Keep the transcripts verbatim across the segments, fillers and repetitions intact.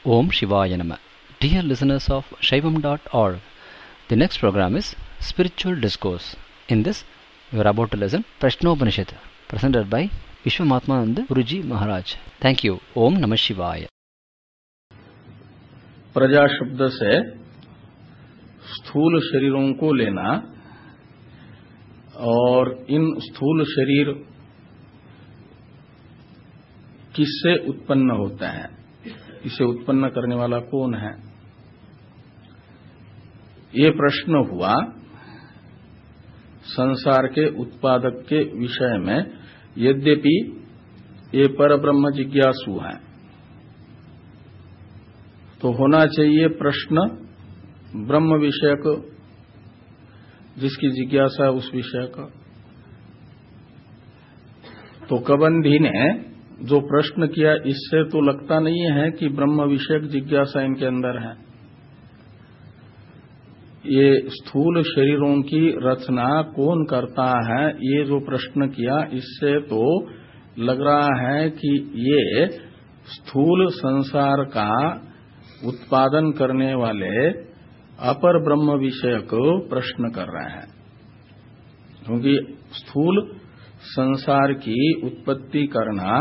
Om Shivaya Nama. Dear listeners of Shaivam dot org, the next program is Spiritual Discourse. In this, you are about to listen Prashnopanishad, presented by Vishwamatmananda Guruji Maharaj. Thank you. Om Namah Shivaya. प्रजा शब्द से स्थूल शरीरों को लेना और इन स्थूल शरीर किससे उत्पन्न होते हैं, इसे उत्पन्न करने वाला कौन है, ये प्रश्न हुआ संसार के उत्पादक के विषय में। यद्यपि ये परब्रह्म जिज्ञासु हैं तो होना चाहिए प्रश्न ब्रह्म विषयक, जिसकी जिज्ञासा है उस विषय का। तो कबंधी ने जो प्रश्न किया, इससे तो लगता नहीं है कि ब्रह्म विषयक जिज्ञासा इनके अंदर है। ये स्थूल शरीरों की रचना कौन करता है, ये जो प्रश्न किया, इससे तो लग रहा है कि ये स्थूल संसार का उत्पादन करने वाले अपर ब्रह्म विषयक प्रश्न कर रहे हैं, क्योंकि स्थूल संसार की उत्पत्ति करना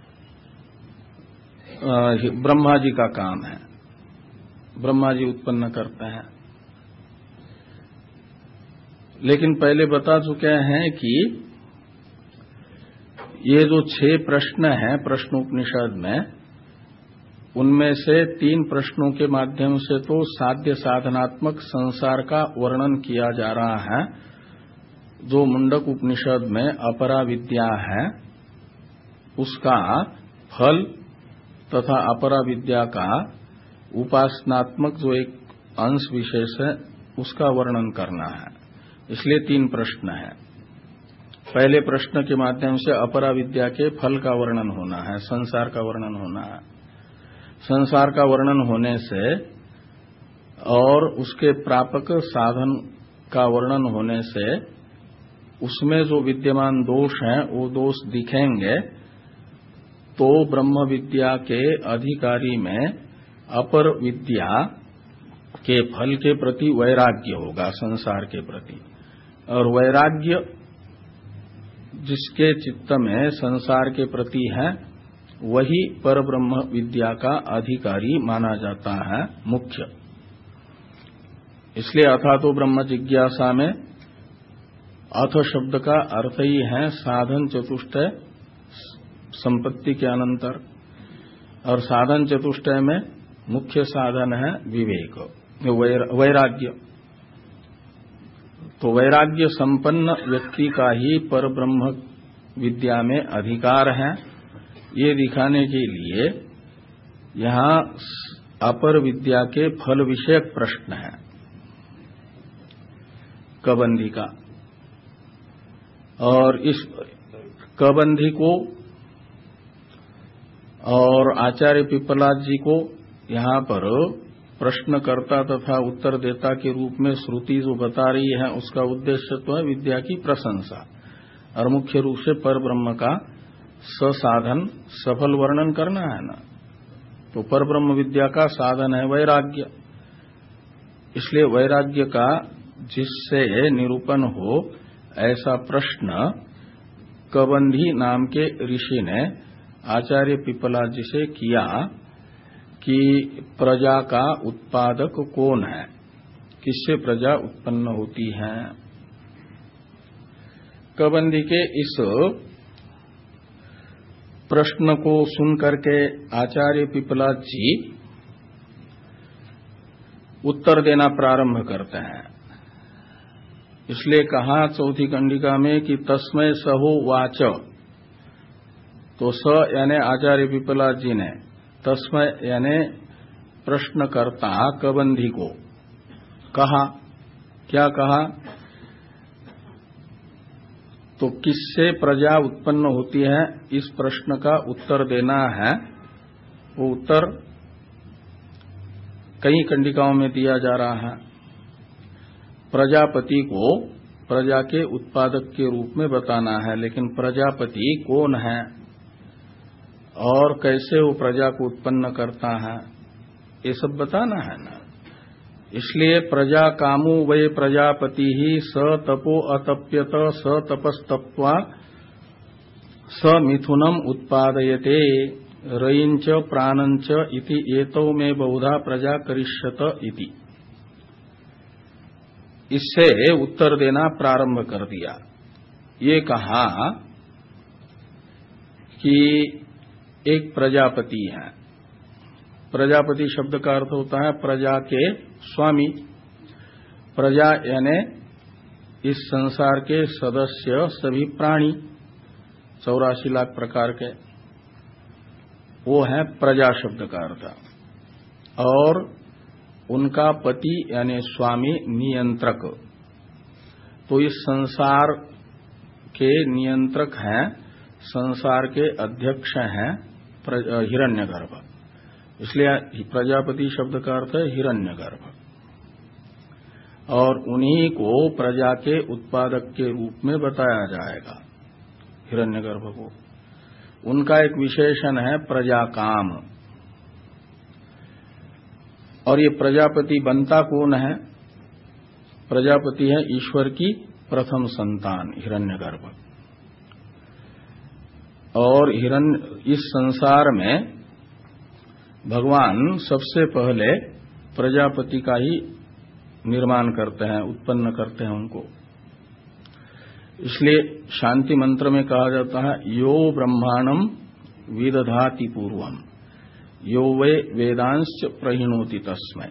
ब्रह्मा जी का काम है, ब्रह्मा जी उत्पन्न करते हैं। लेकिन पहले बता चुके हैं कि ये जो छह प्रश्न हैं प्रश्नोपनिषद में, उनमें से तीन प्रश्नों के माध्यम से तो साध्य साधनात्मक संसार का वर्णन किया जा रहा है। जो मुंडक उपनिषद में अपरा विद्या है, उसका फल तथा अपरा विद्या का उपासनात्मक जो एक अंश विशेष है, उसका वर्णन करना है। इसलिए तीन प्रश्न है। पहले प्रश्न के माध्यम से अपरा विद्या के फल का वर्णन होना है, संसार का वर्णन होना है। संसार का वर्णन होने से और उसके प्रापक साधन का वर्णन होने से उसमें जो विद्यमान दोष हैं वो दोष दिखेंगे, तो ब्रह्म विद्या के अधिकारी में अपर विद्या के फल के प्रति वैराग्य होगा, संसार के प्रति। और वैराग्य जिसके चित्त में संसार के प्रति है, वही परब्रह्म विद्या का अधिकारी माना जाता है, मुख्य। इसलिए अथा तो ब्रह्म जिज्ञासा में अथ शब्द का अर्थ ही है साधन चतुष्टय संपत्ति के अनंतर, और साधन चतुष्टय में मुख्य साधन है विवेक, वैराग्य। तो वैराग्य संपन्न व्यक्ति का ही परब्रह्म विद्या में अधिकार है, ये दिखाने के लिए यहां अपर विद्या के फल विषयक प्रश्न है कबंधी का। और इस कबंधी को और आचार्य पिपलाद जी को यहां पर प्रश्नकर्ता तथा उत्तरदेता के रूप में श्रुति जो बता रही है, उसका उद्देश्य तो है विद्या की प्रशंसा, और मुख्य रूप से परब्रह्म का ससाधन सफल वर्णन करना है ना। तो परब्रह्म विद्या का साधन है वैराग्य। इसलिए वैराग्य का जिससे निरूपण हो, ऐसा प्रश्न कबंधी नाम के ऋषि ने आचार्य पिपला जी से किया कि प्रजा का उत्पादक कौन है, किससे प्रजा उत्पन्न होती है। कबंधी के इस प्रश्न को सुन करके आचार्य पिपलाद जी उत्तर देना प्रारंभ करते हैं। इसलिए कहा चौथी कंडिका में कि तस्मै सहो वाच, तो स यानी आचार्य पिपलाद जी ने, तस्मै यानी प्रश्नकर्ता कबंधी को कहा। क्या कहा? तो किससे प्रजा उत्पन्न होती है, इस प्रश्न का उत्तर देना है। वो उत्तर कई कंडिकाओं में दिया जा रहा है। प्रजापति को प्रजा के उत्पादक के रूप में बताना है, लेकिन प्रजापति कौन है और कैसे वो प्रजा को उत्पन्न करता है, ये सब बताना है ना। इसलिए प्रजा कामो वै प्रजापति ही स तपो अतप्यत स तपस्तप्त्वा स मिथुनम उत्पादयते रयिंच प्राणंच इति एतौ में बहुधा प्रजा करिष्यत इति। इससे उत्तर देना प्रारंभ कर दिया। ये कहा कि एक प्रजापति है। प्रजापति शब्द का अर्थ होता है प्रजा के स्वामी। प्रजा यानी इस संसार के सदस्य सभी प्राणी, चौरासी लाख प्रकार के, वो है प्रजा शब्द का अर्थ। और उनका पति यानी स्वामी नियंत्रक। तो इस संसार के नियंत्रक हैं, संसार के अध्यक्ष हैं हिरण्यगर्भ। इसलिए प्रजापति शब्द का अर्थ है हिरण्यगर्भ। और उन्हीं को प्रजा के उत्पादक के रूप में बताया जाएगा, हिरण्यगर्भ को। उनका एक विशेषण है प्रजाकाम। और ये प्रजापति बनता कौन है? प्रजापति है ईश्वर की प्रथम संतान हिरण्यगर्भ। और हिरण्य इस संसार में भगवान सबसे पहले प्रजापति का ही निर्माण करते हैं, उत्पन्न करते हैं उनको। इसलिए शांति मंत्र में कहा जाता है यो ब्रह्मांडम विदधाति पूर्वम यो वे वेदांश्च प्रहिणोति तस्मै।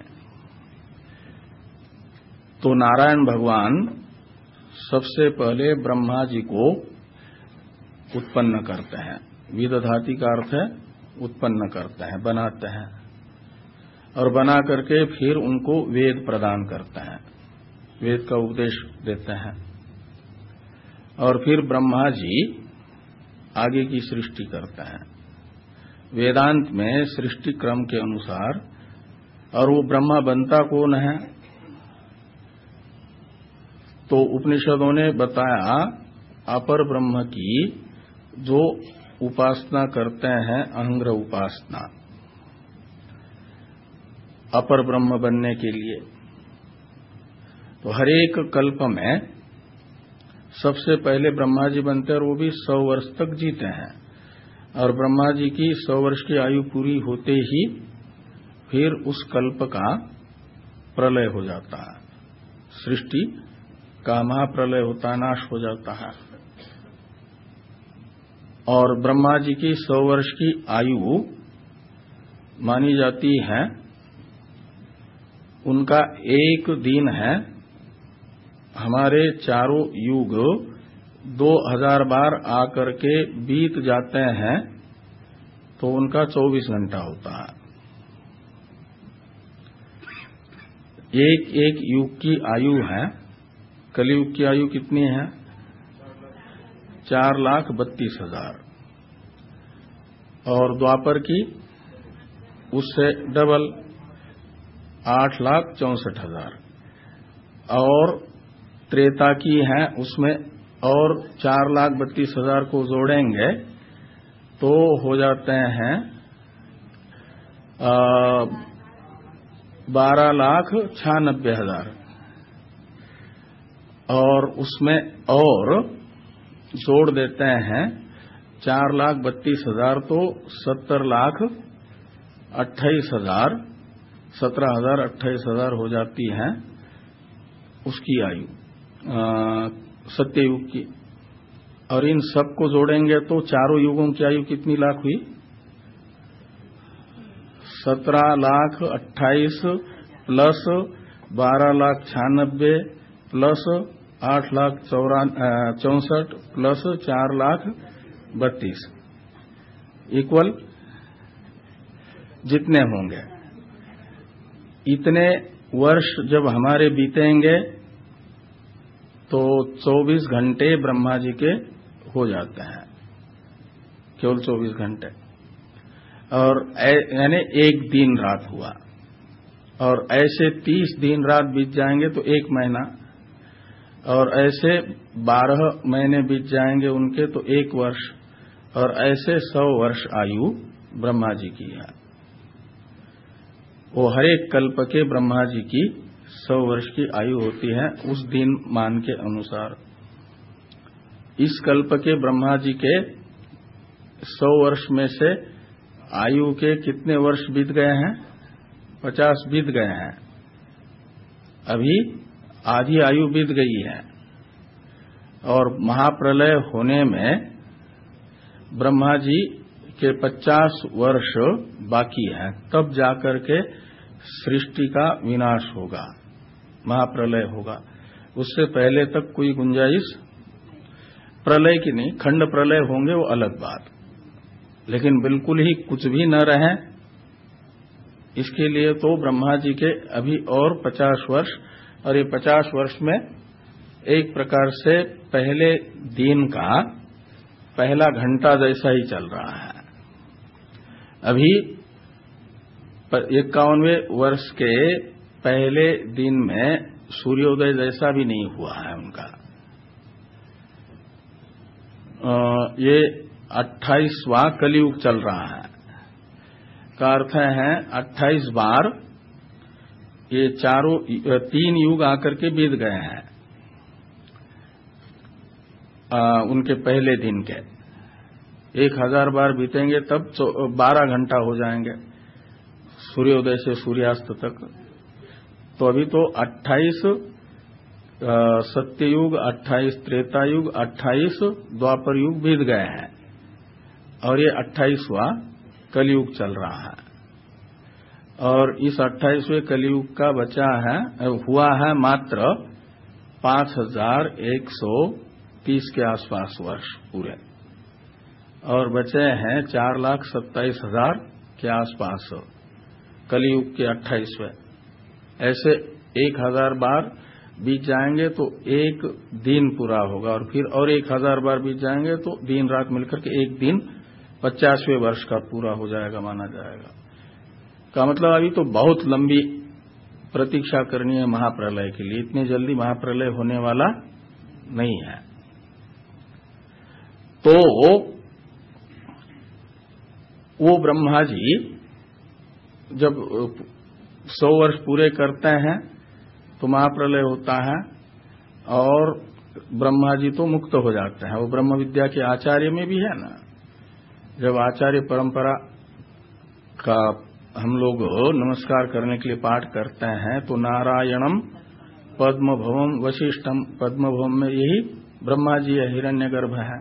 तो नारायण भगवान सबसे पहले ब्रह्मा जी को उत्पन्न करते हैं। विदधाति का अर्थ है उत्पन्न करते हैं, बनाते हैं। और बना करके फिर उनको वेद प्रदान करते हैं, वेद का उपदेश देते हैं। और फिर ब्रह्मा जी आगे की सृष्टि करते हैं वेदांत में सृष्टि क्रम के अनुसार। और वो ब्रह्मा बनता कौन है? तो उपनिषदों ने बताया अपर ब्रह्म की जो उपासना करते हैं, अहंग्र उपासना, अपर ब्रह्म बनने के लिए। तो हरेक कल्प में सबसे पहले ब्रह्मा जी बनते हैं और वो भी सौ वर्ष तक जीते हैं। और ब्रह्मा जी की सौ वर्ष की आयु पूरी होते ही फिर उस कल्प का प्रलय हो जाता है, सृष्टि का महाप्रलय होता है, नाश हो जाता है। और ब्रह्मा जी की सौ वर्ष की आयु मानी जाती है, उनका एक दिन है। हमारे चारों युग दो हजार बार आकर के बीत जाते हैं तो उनका चौबीस घंटा होता है। एक एक युग की आयु है। कलयुग की आयु कितनी है? चार लाख बत्तीस हजार। और द्वापर की उससे डबल आठ लाख चौसठ हजार। और त्रेता की है उसमें और चार लाख बत्तीस हजार को जोड़ेंगे तो हो जाते हैं बारह लाख छियानबे हजार। और उसमें और जोड़ देते हैं चार लाख बत्तीस हजार तो सत्तर लाख अट्ठाईस हजार, सत्रह हजार अट्ठाईस हजार हो जाती है उसकी आयु सत्ययुग की। और इन सब को जोड़ेंगे तो चारों युगों की आयु कितनी लाख हुई? सत्रह लाख अट्ठाईस प्लस बारह लाख छियानबे प्लस आठ लाख चौरान चौसठ प्लस चार लाख बत्तीस इक्वल जितने होंगे। इतने वर्ष जब हमारे बीतेंगे तो चौबीस घंटे ब्रह्मा जी के हो जाते हैं, केवल चौबीस घंटे। और यानी एक दिन रात हुआ। और ऐसे तीस दिन रात बीत जाएंगे तो एक महीना। और ऐसे बारह महीने बीत जाएंगे उनके तो एक वर्ष। और ऐसे सौ वर्ष आयु ब्रह्मा जी की है। वो हर एक कल्प के ब्रह्मा जी की सौ वर्ष की आयु होती है उस दिन मान के अनुसार। इस कल्प के ब्रह्मा जी के सौ वर्ष में से आयु के कितने वर्ष बीत गए हैं? पचास बीत गए हैं। अभी आधी आयु बीत गई है और महाप्रलय होने में ब्रह्मा जी के पचास वर्ष बाकी है, तब जाकर के सृष्टि का विनाश होगा, महाप्रलय होगा। उससे पहले तक कोई गुंजाइश प्रलय की नहीं। खंड प्रलय होंगे वो अलग बात, लेकिन बिल्कुल ही कुछ भी न रहे, इसके लिए तो ब्रह्मा जी के अभी और पचास वर्ष, और ये पचास वर्ष में एक प्रकार से पहले दिन का पहला घंटा जैसा ही चल रहा है। अभी इक्यावनवें वर्ष के पहले दिन में सूर्योदय जैसा भी नहीं हुआ है उनका। ये अट्ठाईसवां कलियुग चल रहा है का अर्थ है अट्ठाईस बार ये चारों तीन युग आकर के बीत गए हैं आ, उनके पहले दिन के। एक हजार बार बीतेंगे तब बारह घंटा हो जाएंगे सूर्योदय से सूर्यास्त तक। तो अभी तो अट्ठाईस सत्ययुग, अट्ठाईस त्रेता युग, अट्ठाईस द्वापर युग बीत गए हैं और ये अट्ठाईसवां कलयुग चल रहा है। और इस अट्ठाईसवें कलयुग का बचा है हुआ है मात्र पांच हजार एक सौ तीस के आसपास वर्ष पूरे, और बचे हैं चार लाख सत्ताईस हजार के आसपास कलयुग के अट्ठाईसवें। ऐसे एक हजार बार बीत जाएंगे तो एक दिन पूरा होगा, और फिर और एक हजार बार बीत जाएंगे तो दिन रात मिलकर के एक दिन पचासवें वर्ष का पूरा हो जाएगा, माना जाएगा। का मतलब अभी तो बहुत लंबी प्रतीक्षा करनी है महाप्रलय के लिए, इतनी जल्दी महाप्रलय होने वाला नहीं है। तो वो ब्रह्मा जी जब सौ वर्ष पूरे करते हैं तो महाप्रलय होता है और ब्रह्मा जी तो मुक्त हो जाते हैं। वो ब्रह्म विद्या के आचार्य में भी है ना, जब आचार्य परंपरा का हम लोग नमस्कार करने के लिए पाठ करते हैं तो नारायणम पद्मभवम वशिष्ठम, पद्मभवम में यही ब्रह्मा जी है, हिरण्यगर्भ है।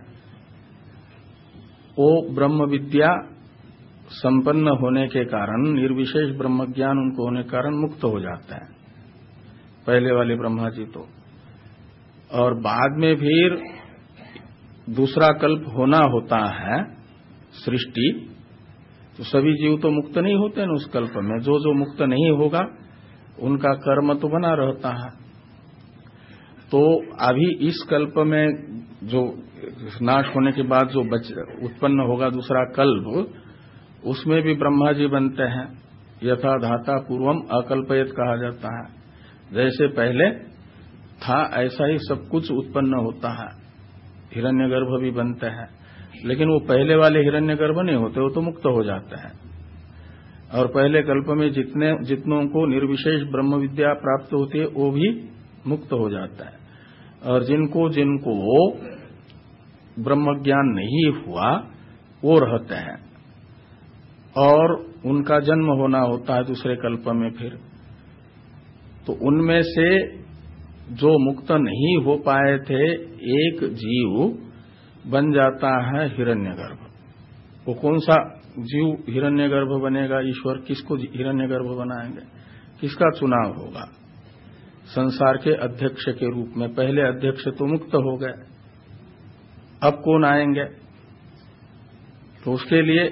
वो ब्रह्म विद्या संपन्न होने के कारण, निर्विशेष ब्रह्म ज्ञान उनको होने के कारण मुक्त हो जाता है पहले वाले ब्रह्मा जी तो। और बाद में फिर दूसरा कल्प होना होता है सृष्टि, तो सभी जीव तो मुक्त नहीं होते हैं उस कल्प में। जो जो मुक्त नहीं होगा उनका कर्म तो बना रहता है। तो अभी इस कल्प में जो नाश होने के बाद जो बच उत्पन्न होगा दूसरा कल्प, उसमें भी ब्रह्मा जी बनते हैं। यथा धाता पूर्वम अकल्पयत कहा जाता है, जैसे पहले था ऐसा ही सब कुछ उत्पन्न होता है। हिरण्यगर्भ भी बनते हैं, लेकिन वो पहले वाले हिरण्यगर्भ नहीं होते, वो तो मुक्त हो जाते हैं। और पहले कल्प में जितने जितनों को निर्विशेष ब्रह्म विद्या प्राप्त होती है वो भी मुक्त हो जाता है, और जिनको जिनको ब्रह्म ज्ञान नहीं हुआ वो रहते हैं और उनका जन्म होना होता है दूसरे कल्प में। फिर तो उनमें से जो मुक्त नहीं हो पाए थे एक जीव बन जाता है हिरण्यगर्भ। वो कौन सा जीव हिरण्यगर्भ बनेगा? ईश्वर किसको हिरण्यगर्भ बनाएंगे? किसका चुनाव होगा? संसार के अध्यक्ष के रूप में। पहले अध्यक्ष तो मुक्त हो गए, अब कौन आएंगे? तो उसके लिए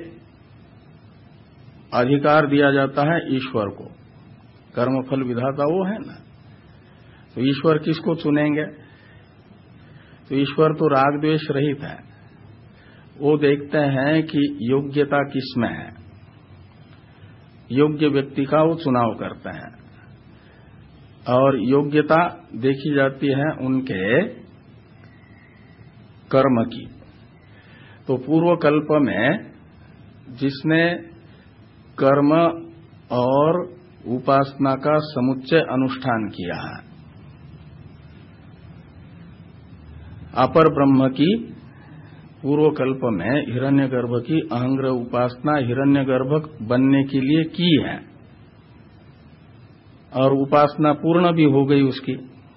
अधिकार दिया जाता है ईश्वर को। कर्मफल विधाता वो है ना, तो ईश्वर किसको चुनेंगे? तो ईश्वर तो राग द्वेष रहित है। वो देखते हैं कि योग्यता किसमें है, योग्य व्यक्ति का वो चुनाव करते हैं। और योग्यता देखी जाती है उनके कर्म की। तो पूर्व कल्प में जिसने कर्म और उपासना का समुच्चय अनुष्ठान किया है। अपर ब्रह्म की पूर्व कल्प में हिरण्यगर्भ की अहंग्रह उपासना हिरण्यगर्भ बनने के लिए की है और उपासना पूर्ण भी हो गई उसकी,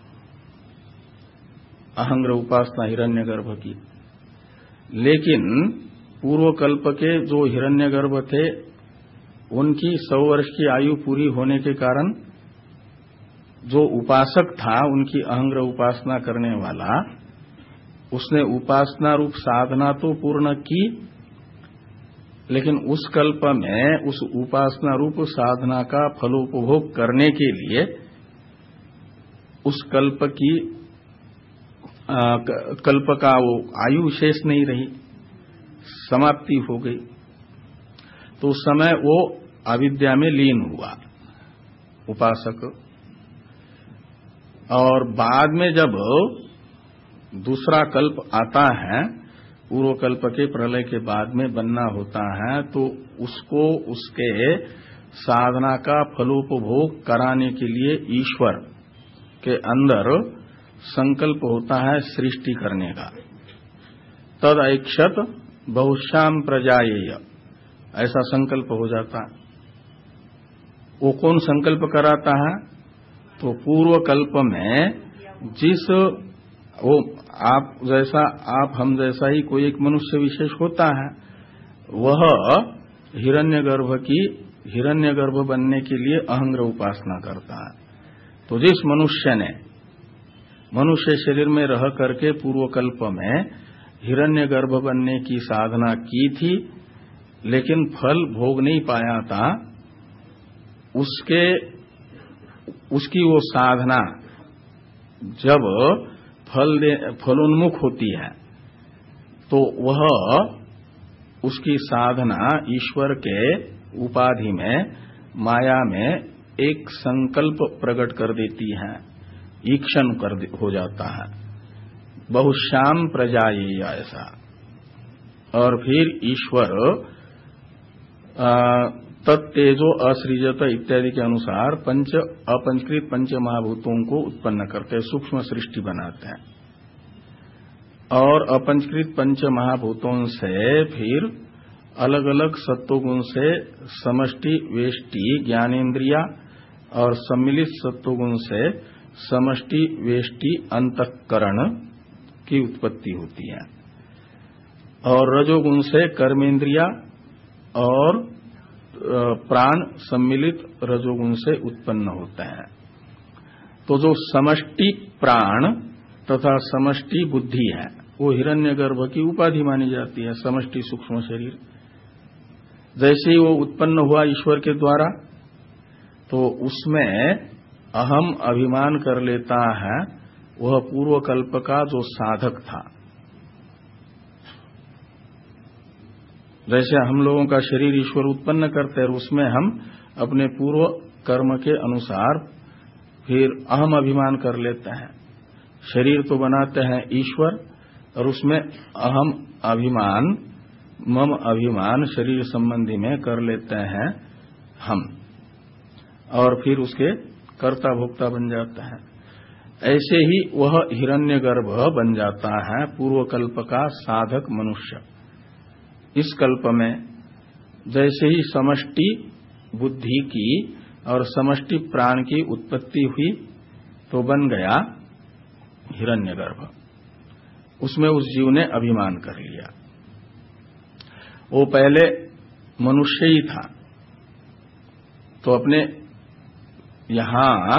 अहंग्रह उपासना हिरण्यगर्भ की। लेकिन पूर्व कल्प के जो हिरण्यगर्भ थे उनकी सौ वर्ष की आयु पूरी होने के कारण जो उपासक था, उनकी अहंग्रह उपासना करने वाला, उसने उपासना रूप साधना तो पूर्ण की, लेकिन उस कल्प में उस उपासना रूप साधना का फलोपभोग करने के लिए उस कल्प की आ, कल्प का वो आयु शेष नहीं रही, समाप्ति हो गई। तो उस समय वो अविद्या में लीन हुआ उपासक। और बाद में जब दूसरा कल्प आता है, पूर्व कल्प के प्रलय के बाद में बनना होता है, तो उसको उसके साधना का फलोपभोग कराने के लिए ईश्वर के अंदर संकल्प होता है सृष्टि करने का। तद ऐक्षत बहुश्याम प्रजायेय, ऐसा संकल्प हो जाता है। वो कौन संकल्प कराता है? तो पूर्व कल्प में जिस वो आप जैसा आप हम जैसा ही कोई एक मनुष्य विशेष होता है, वह हिरण्यगर्भ की हिरण्यगर्भ बनने के लिए अहंग्रह उपासना करता है। तो जिस मनुष्य ने मनुष्य शरीर में रह करके पूर्व कल्प में हिरण्यगर्भ बनने की साधना की थी, लेकिन फल भोग नहीं पाया था, उसके उसकी वो साधना जब फल दे फलोन्मुख होती है, तो वह उसकी साधना ईश्वर के उपाधि में माया में एक संकल्प प्रकट कर देती है, ईक्षण कर हो जाता है, बहुश्याम प्रजायेय ऐसा। और फिर ईश्वर तत्तेजो असृजत इत्यादि के अनुसार पंच अपंचकृत पंच महाभूतों को उत्पन्न करते, सूक्ष्म सृष्टि बनाते हैं। और अपंचकृत पंच महाभूतों से फिर अलग अलग सत्वगुण से समष्टि वेष्टि ज्ञानेन्द्रिया और सम्मिलित सत्वगुण से समष्टि वेष्टि अंतःकरण की उत्पत्ति होती है। और रजोगुण से कर्मेंद्रिया और प्राण सम्मिलित रजोगुण से उत्पन्न होते हैं। तो जो समष्टि प्राण तथा समष्टि बुद्धि है, वो हिरण्यगर्भ की उपाधि मानी जाती है, समष्टि सूक्ष्म शरीर। जैसे ही वो उत्पन्न हुआ ईश्वर के द्वारा, तो उसमें अहम अभिमान कर लेता है, वह पूर्व कल्प का जो साधक था। जैसे हम लोगों का शरीर ईश्वर उत्पन्न करते हैं, उसमें हम अपने पूर्व कर्म के अनुसार फिर अहम अभिमान कर लेते हैं। शरीर तो बनाते हैं ईश्वर, और उसमें अहम अभिमान, मम अभिमान शरीर संबंधी में कर लेते हैं हम, और फिर उसके कर्ता भोक्ता बन जाता है। ऐसे ही वह हिरण्यगर्भ बन जाता है, पूर्व कल्प का साधक मनुष्य। इस कल्प में जैसे ही समष्टि बुद्धि की और समष्टि प्राण की उत्पत्ति हुई, तो बन गया हिरण्यगर्भ। उसमें उस जीव ने अभिमान कर लिया। वो पहले मनुष्य ही था, तो अपने यहां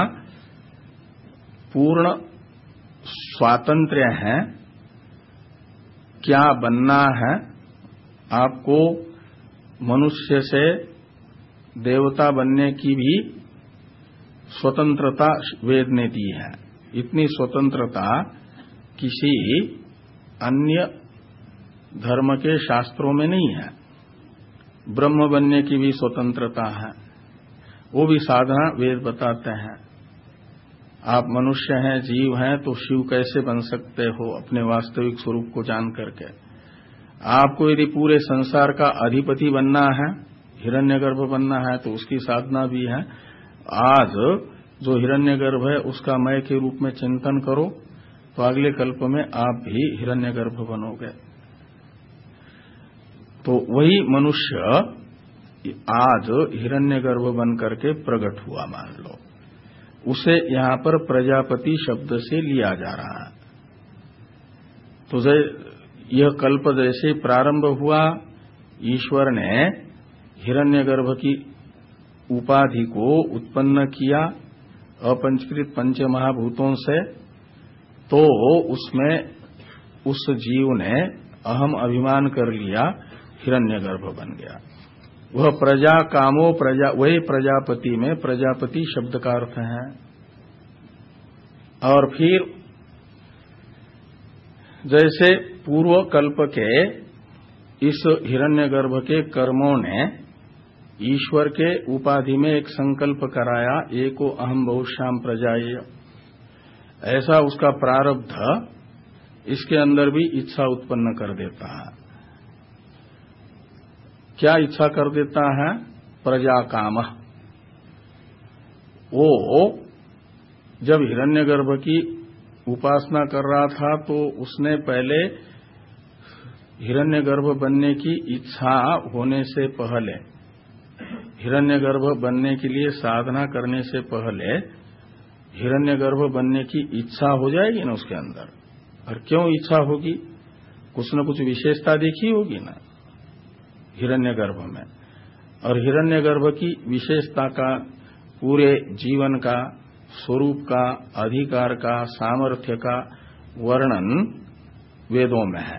पूर्ण स्वातंत्र्य है, क्या बनना है। आपको मनुष्य से देवता बनने की भी स्वतंत्रता वेद ने दी है। इतनी स्वतंत्रता किसी अन्य धर्म के शास्त्रों में नहीं है। ब्रह्म बनने की भी स्वतंत्रता है, वो भी साधना वेद बताते हैं। आप मनुष्य हैं, जीव हैं, तो शिव कैसे बन सकते हो अपने वास्तविक स्वरूप को जान करके। आपको यदि पूरे संसार का अधिपति बनना है, हिरण्यगर्भ बनना है, तो उसकी साधना भी है। आज जो हिरण्यगर्भ है उसका मय के रूप में चिंतन करो तो अगले कल्प में आप भी हिरण्यगर्भ बनोगे। तो वही मनुष्य आज हिरण्यगर्भ बन करके प्रकट हुआ मान लो, उसे यहां पर प्रजापति शब्द से लिया जा रहा है। तो यह कल्प जैसे प्रारंभ हुआ, ईश्वर ने हिरण्यगर्भ की उपाधि को उत्पन्न किया अपंचकृत पंच महाभूतों से, तो उसमें उस जीव ने अहम अभिमान कर लिया, हिरण्यगर्भ बन गया। वह प्रजा कामो प्रजा, वही प्रजापति में प्रजापति शब्द का अर्थ है। और फिर जैसे पूर्व कल्प के इस हिरण्यगर्भ के कर्मों ने ईश्वर के उपाधि में एक संकल्प कराया, एको अहम बहुश्याम प्रजाय, ऐसा उसका प्रारब्ध इसके अंदर भी इच्छा उत्पन्न कर देता है। क्या इच्छा कर देता है? प्रजा काम। वो जब हिरण्यगर्भ की उपासना कर रहा था तो उसने पहले हिरण्यगर्भ बनने की इच्छा होने से पहले, हिरण्यगर्भ बनने के लिए साधना करने से पहले हिरण्यगर्भ बनने की इच्छा हो जाएगी ना उसके अंदर। और क्यों इच्छा होगी? कुछ न कुछ विशेषता देखी होगी ना हिरण्यगर्भ में। और हिरण्यगर्भ की विशेषता का, पूरे जीवन का, स्वरूप का, अधिकार का, सामर्थ्य का वर्णन वेदों में है।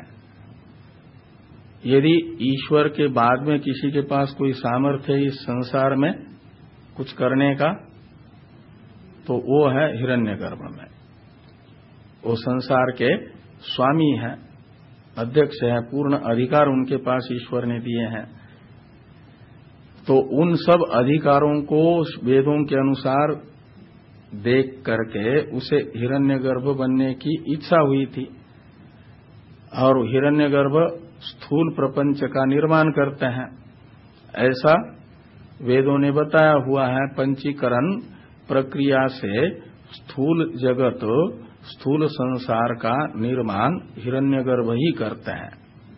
यदि ईश्वर के बाद में किसी के पास कोई सामर्थ्य है इस संसार में कुछ करने का, तो वो है हिरण्यगर्भ में। वो संसार के स्वामी हैं, अध्यक्ष हैं, पूर्ण अधिकार उनके पास ईश्वर ने दिए हैं। तो उन सब अधिकारों को वेदों के अनुसार देख करके उसे हिरण्यगर्भ बनने की इच्छा हुई थी। और हिरण्यगर्भ स्थूल प्रपंच का निर्माण करते हैं, ऐसा वेदों ने बताया हुआ है। पंचीकरण प्रक्रिया से स्थूल जगत, स्थूल संसार का निर्माण हिरण्यगर्भ ही करते हैं।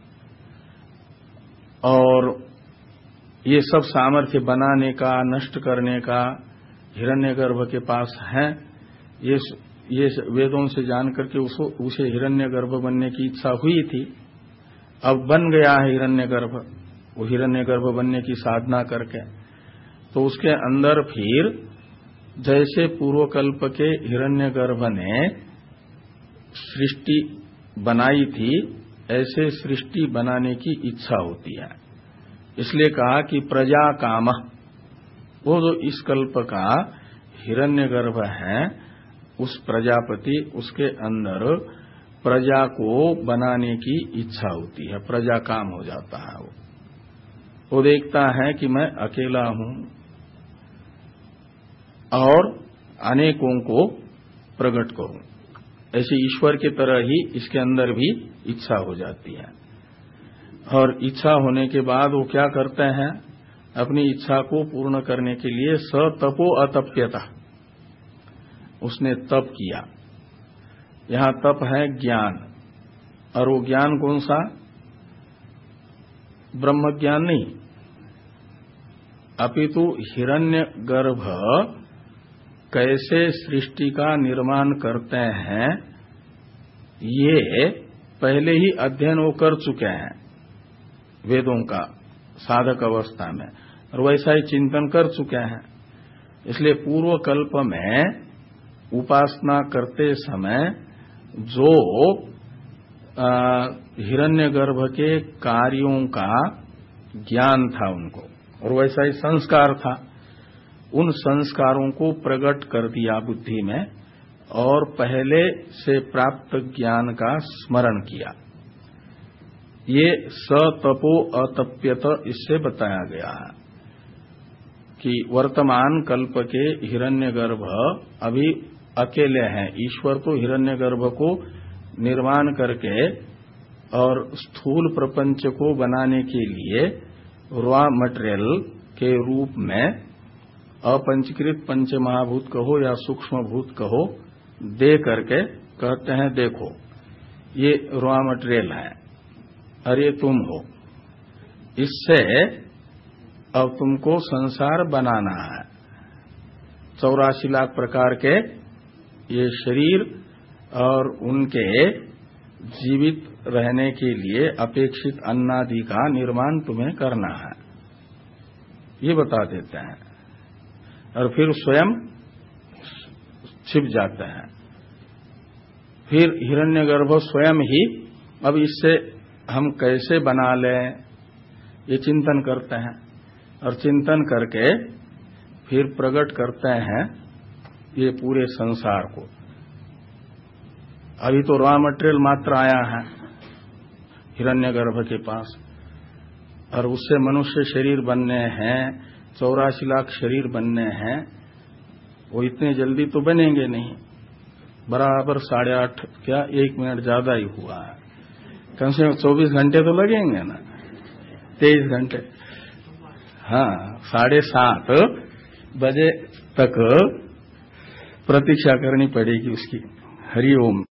और ये सब सामर्थ्य बनाने का, नष्ट करने का हिरण्यगर्भ के पास है। ये ये वेदों से जान करके उसको उसे हिरण्यगर्भ बनने की इच्छा हुई थी। अब बन गया है हिरण्यगर्भ, वो हिरण्यगर्भ बनने की साधना करके। तो उसके अंदर फिर जैसे पूर्वकल्प के हिरण्यगर्भ ने सृष्टि बनाई थी, ऐसे सृष्टि बनाने की इच्छा होती है। इसलिए कहा कि प्रजा काम, वो जो इस कल्प का हिरण्यगर्भ है, उस प्रजापति, उसके अंदर प्रजा को बनाने की इच्छा होती है, प्रजा काम हो जाता है। वो वो देखता है कि मैं अकेला हूं और अनेकों को प्रकट करूं। ऐसे ईश्वर की तरह ही इसके अंदर भी इच्छा हो जाती है। और इच्छा होने के बाद वो क्या करते हैं? अपनी इच्छा को पूर्ण करने के लिए सतपो अतप्यता, उसने तप किया। यहां तप है ज्ञान, और वो ज्ञान कौन सा? ब्रह्म ज्ञान नहीं, अपितु हिरण्यगर्भ कैसे सृष्टि का निर्माण करते हैं, ये पहले ही अध्ययन वो कर चुके हैं वेदों का साधक अवस्था में, और वैसा ही चिंतन कर चुके हैं। इसलिए पूर्व कल्प में उपासना करते समय जो हिरण्यगर्भ के कार्यों का ज्ञान था उनको, और वैसा ही संस्कार था, उन संस्कारों को प्रकट कर दिया बुद्धि में, और पहले से प्राप्त ज्ञान का स्मरण किया। ये सतपो अतप्यत इससे बताया गया है कि वर्तमान कल्प के हिरण्यगर्भ अभी अकेले हैं। ईश्वर तो हिरण्यगर्भ को निर्माण करके और स्थूल प्रपंच को बनाने के लिए रॉ मटेरियल के रूप में अपंचीकृत पंच महाभूत कहो या सूक्ष्म भूत कहो, दे करके कहते हैं देखो ये रॉ मटेरियल है और ये तुम हो, इससे अब तुमको संसार बनाना है। चौरासी लाख प्रकार के ये शरीर और उनके जीवित रहने के लिए अपेक्षित अन्नादि का निर्माण तुम्हें करना है, ये बता देते हैं। और फिर स्वयं छिप जाते हैं। फिर हिरण्यगर्भ स्वयं ही अब इससे हम कैसे बना लें ये चिंतन करते हैं, और चिंतन करके फिर प्रकट करते हैं ये पूरे संसार को। अभी तो रॉ मटेरियल मात्र आया है हिरण्यगर्भ के पास, और उससे मनुष्य शरीर बनने हैं, चौरासी लाख शरीर बनने हैं, वो इतने जल्दी तो बनेंगे नहीं। बराबर साढ़े आठ क्या एक मिनट ज्यादा ही हुआ है, कम से कम चौबीस घंटे तो लगेंगे ना, तेईस घंटे। हाँ, साढ़े सात बजे तक प्रतीक्षा करनी पड़ेगी उसकी। हरि ओम।